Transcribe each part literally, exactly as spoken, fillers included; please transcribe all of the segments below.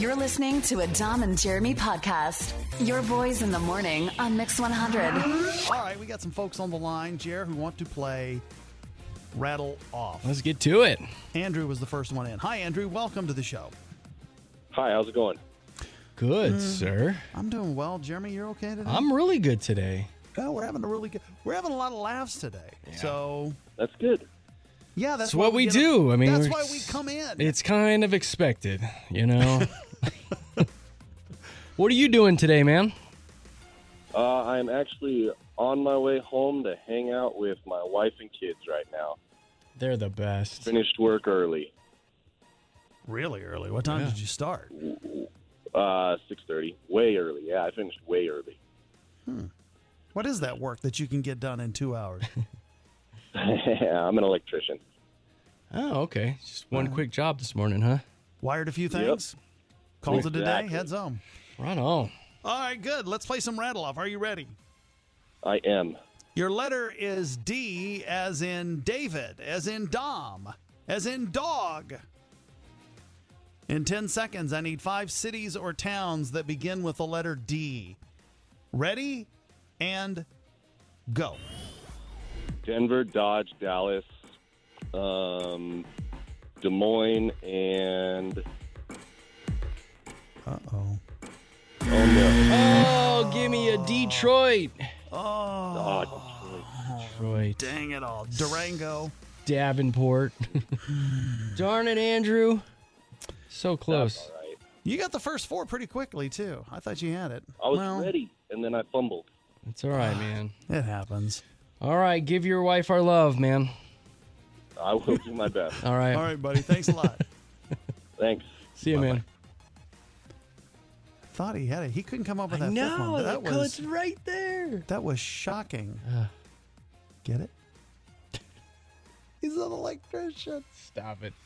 You're listening to a Dom and Jeremy podcast. Your boys in the morning on Mix one hundred. All right, we got some folks on the line, Jer, who want to play Rattle Off. Let's get to it. Andrew was the first one in. Hi, Andrew. Welcome to the show. Hi, how's it going? Good, mm, sir. I'm doing well. Jeremy, you're okay today? I'm really good today. Well, we're having a really good. We're having a lot of laughs today. Yeah. So that's good. Yeah, that's, that's what we, we do. A, I mean, that's why we come in. It's kind of expected, you know. What are you doing today, man? Uh, I'm actually on my way home to hang out with my wife and kids right now. They're the best. Finished work early. Really early? What time yeah. did you start? Uh, six thirty. Way early. Yeah, I finished way early. Hmm. What is that work that you can get done in two hours? I'm an electrician. Oh, okay. Just one uh, quick job this morning, huh? Wired a few things. Yep. Called exactly. it a day. Heads home. Right on. All right, good. Let's play some Rattle Off. Are you ready? I am. Your letter is D, as in David, as in Dom, as in dog. In ten seconds, I need five cities or towns that begin with the letter D. Ready? And go. Denver, Dodge, Dallas, um, Des Moines, and... Uh-oh. Oh, no. Oh, give me a Detroit. Oh, oh Detroit. Dang it all. Durango. Davenport. Darn it, Andrew. So close. That's all right. You got the first four pretty quickly, too. I thought you had it. I was well, ready, and then I fumbled. It's all right, man. It happens. All right, give your wife our love, man. I will do my best. All right. All right, buddy. Thanks a lot. Thanks. See you, Bye-bye. man. Thought he had it. He couldn't come up with that I fifth know, one. that was right there. That was shocking. Uh, Get it? He's an electrician. Stop it.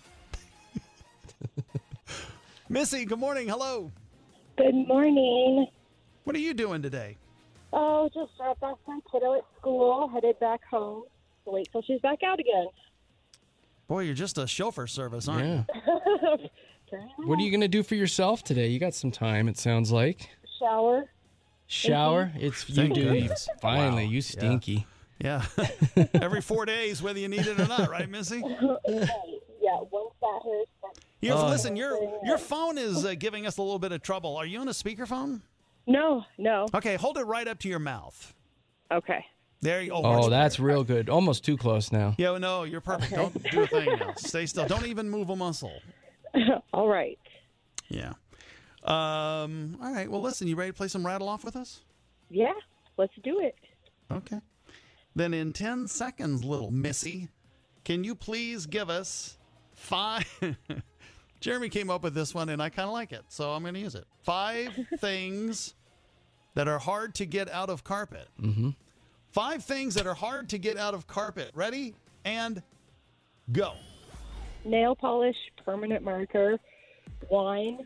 Missy, good morning. Hello. Good morning. What are you doing today? Oh, just dropped off my kiddo at school, headed back home. Wait till she's back out again. Boy, you're just a chauffeur service, aren't yeah. you? What are you going to do for yourself today? You got some time, it sounds like. Shower. Shower? It's Thank you do. goodness. Finally, Wow. you stinky. Yeah. Every four days, whether you need it or not, right, Missy? Yeah, once that hurts. Here, Oh. listen, your your phone is uh, giving us a little bit of trouble. Are you on a speakerphone? No, no. Okay, hold it right up to your mouth. Okay. There you go. Oh, much that's better. real good. Almost too close now. Yeah, no, you're perfect. Don't do a thing now. Stay still. Don't even move a muscle. All right. Yeah. Um. All right. Well, listen, you ready to play some Rattle Off with us? Yeah, let's do it. Okay. Then in ten seconds, little Missy, can you please give us five... Jeremy came up with this one, and I kind of like it, so I'm going to use it. Five things that are hard to get out of carpet. Mm-hmm. Five things that are hard to get out of carpet. Ready? And go. Nail polish, permanent marker, wine.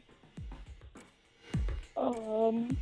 Um...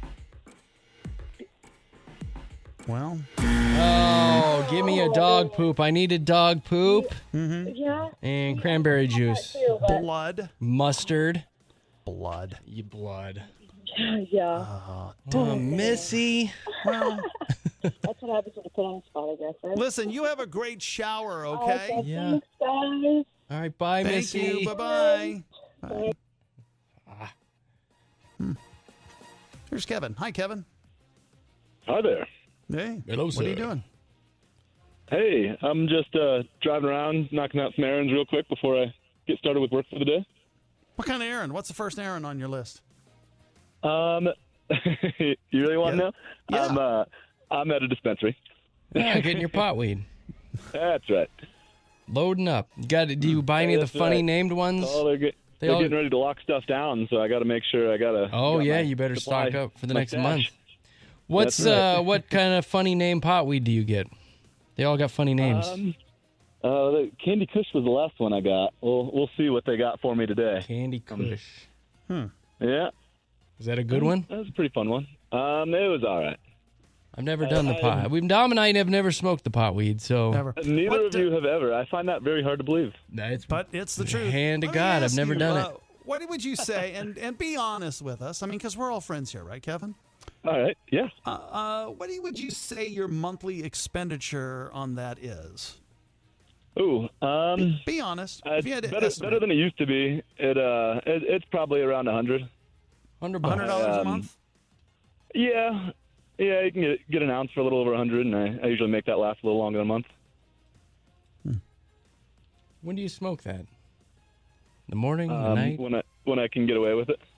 Well. Oh, give me a dog poop. I needed dog poop. Mm-hmm. Yeah. And cranberry juice. Too, but- Blood. Mustard. Blood. You blood. Yeah. Uh, Oh, Missy. well, That's what happens when you put on a spot, I guess. Right? listen, you have a great shower, okay? Okay, Yeah. thanks, guys. All right, bye, Thank Missy. you. Bye-bye. Bye. Bye. Ah. Hmm. Here's Kevin. Hi, Kevin. Hi there. Hey. Hello, What are you sir. doing? Hey, I'm just uh, driving around, knocking out some errands real quick before I get started with work for the day. What kind of errand? What's the first errand on your list? Um, you really want Yeah. to know? Yeah. I'm uh, I'm at a dispensary. Yeah, getting your pot weed. That's right. Loading up. You got to, do you buy any of the That's funny right. named ones? Oh, they're, get, They they're all- getting ready to lock stuff down, so I got to make sure I got to. Oh, yeah, you better stock up for the next month. What's That's right. uh what kind of funny name pot weed do you get? They all got funny names. Um, uh, the Candy Kush was the last one I got. We'll we'll see what they got for me today. Candy Kush. Hmm. Yeah, Is that a good one? that was a pretty fun one. Um, it was all right. I've never done the I- pot. We've Dom and I have never smoked the pot weed, so Never. Neither What of do- you have ever. I find that very hard to believe. that's But it's the truth. hand to Let me God. I've ask never you, done uh, it. what would you say? And and be honest with us. I mean, because we're all friends here, right, Kevin? All right. Yeah. Uh, uh, what do you, would you say your monthly expenditure on that is? Ooh. Um. Be honest. Uh, If you had to better, estimate. better than it used to be. It uh, it, it's probably around a hundred. Hundred one hundred bucks. dollars a Um, month? Yeah. Yeah, you can get, get an ounce for a little over a hundred, and I, I usually make that last a little longer than a month. When do you smoke that? The morning, the Um, night? when I when I can get away with it.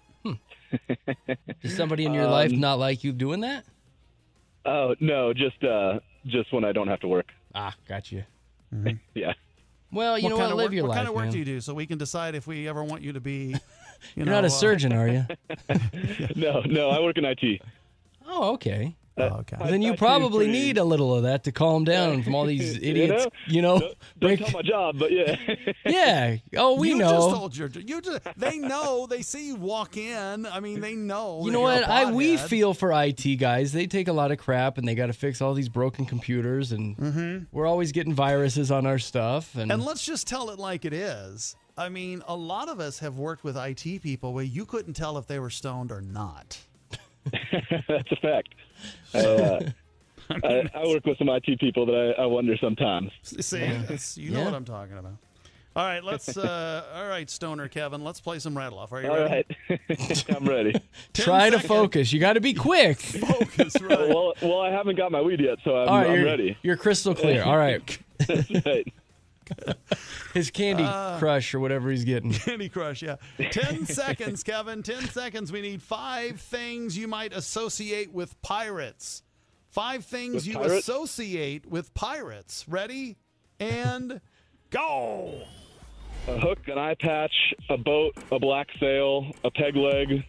Does somebody in your um, life not like you doing that? Oh no, just uh, just when I don't have to work. Ah, got you. Yeah. Well, you know kind what? of Live work, your what life, kind of work man. do you do so we can decide if we ever want you to be, you You're know, not a uh, surgeon, are you? No, no, I work in I T. Oh, okay. Oh, okay. Then you I- probably I see. need a little of that to calm down from all these idiots. You know, Don't, don't break- tell my job, but yeah. yeah. Oh, we you know. just told your you just they know they see you walk in. I mean, they know. You that know you're what? a I we pothead. feel for I T guys. They take a lot of crap, and they got to fix all these broken computers, and we're always getting viruses on our stuff. And, And let's just tell it like it is. I mean, a lot of us have worked with I T people where you couldn't tell if they were stoned or not. That's a fact. I, uh, I, I work with some I T people that I, I wonder sometimes. See, that's- you know Yeah. what I'm talking about. All right, let's. Uh, all right, Stoner Kevin, let's play some rattle off. Are you All ready? right. I'm ready. try to seconds. focus. You got to be quick. Focus, right? Well, well, I haven't got my weed yet, so I'm, All right, I'm you're, ready. you're crystal clear. All right. That's right. His Candy Crush or whatever he's getting. Candy Crush, yeah. Ten seconds, Kevin. Ten seconds. We need five things you might associate with pirates. Five things With you pirates? associate with pirates. Ready? And go. A hook, an eye patch, a boat, a black sail, a peg leg.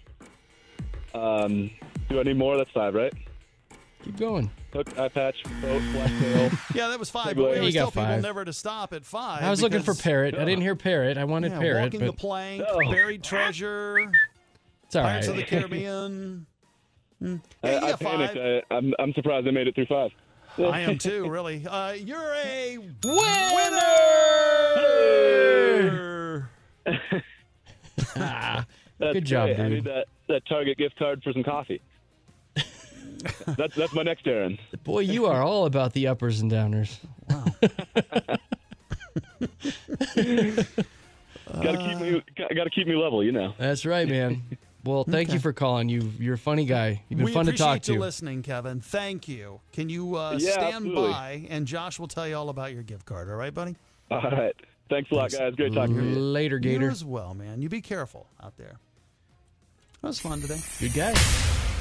Um, do I need more? That's five, right? Keep going. Hook, eye patch, boat, black sail. Yeah, that was five. Hey, But we Blaine. always You tell got people five. never to stop at five. I was looking for because- parrot. I didn't hear parrot. I wanted Yeah, parrot, walking but the plank, Oh. buried treasure, it's all Pirates of the right. Caribbean. Hmm. I, Yeah, you I got panicked. five. I, I'm, I'm surprised I made it through five. I am too, really. Uh, you're a winner. Ah, That's Good job, great. I dude. need that, that Target gift card for some coffee. that's that's my next errand. boy, you are all about the uppers and downers. Got to keep me got to keep me level, you know. That's right, man. Well, thank you for calling. You, you're a funny guy. You've been We fun to appreciate talk you to. listening, Kevin. Thank you. Can you uh, Yeah, stand absolutely. by, and Josh will tell you all about your gift card. All right, buddy? All right. Thanks a lot, guys. Great talking to you. Later, You Gator. as well, man. You be careful out there. That was fun today. Good guy.